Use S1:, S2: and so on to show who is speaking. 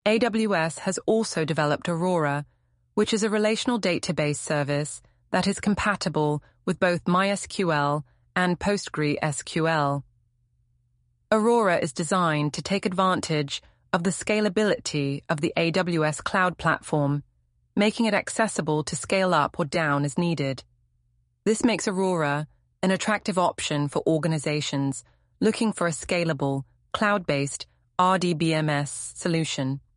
S1: AWS has also developed Aurora, which is a relational database service that is compatible with both MySQL and PostgreSQL. Aurora is designed to take advantage of the scalability of the AWS cloud platform, making it accessible to scale up or down as needed. This makes Aurora an attractive option for organizations looking for a scalable, cloud-based RDBMS solution.